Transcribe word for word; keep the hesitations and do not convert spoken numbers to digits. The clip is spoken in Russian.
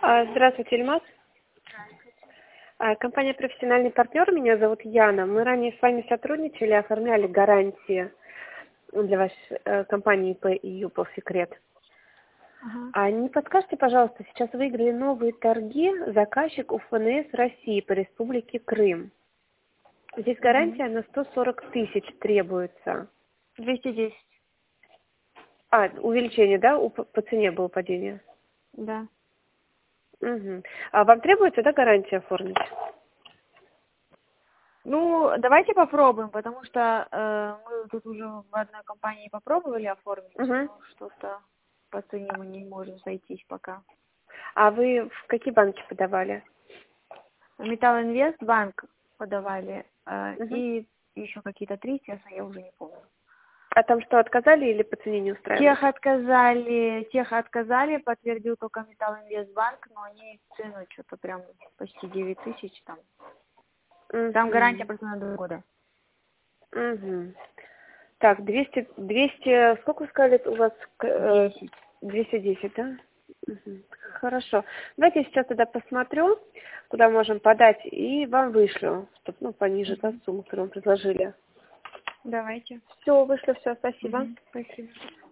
А, Здравствуйте, Ильмаз. А, Компания «Профессиональный партнер». Меня зовут Яна. Мы ранее с вами сотрудничали, оформляли гарантии для вашей э, компании по ИЮПОВ «Секрет». Ага. А не подскажете, пожалуйста, сейчас выиграли новые торги заказчик УФНС России по Республике Крым. Здесь Угу. гарантия на сто сорок тысяч требуется. двести десять. А, увеличение, да, у- по цене было падение? Да. Угу. А вам требуется, да, гарантия оформить? Ну, давайте попробуем, потому что э, мы тут уже в одной компании попробовали оформить, Угу. но что-то по цене мы не можем сойтись пока. А вы в какие банки подавали? Металл Инвест банк подавали, э, Угу. и еще какие-то три, честно, я уже не помню. А там что, отказали или по цене не устраивает? Тех отказали, тех отказали, подтвердил только Металл Инвест банк, но они цену что-то прям почти девять тысяч там. Там гарантия Угу. просто на два года. Угу. Так, двести, двести, сколько вы сказали, у вас э, Десять. двести десять, да? Мгм. Хорошо. Давайте я сейчас тогда посмотрю, куда можем подать, и вам вышлю, чтобы, ну, пониже, да, Мгм. сумму, которую вам предложили. Давайте. Все, вышлю, все, спасибо. Мгм. Спасибо.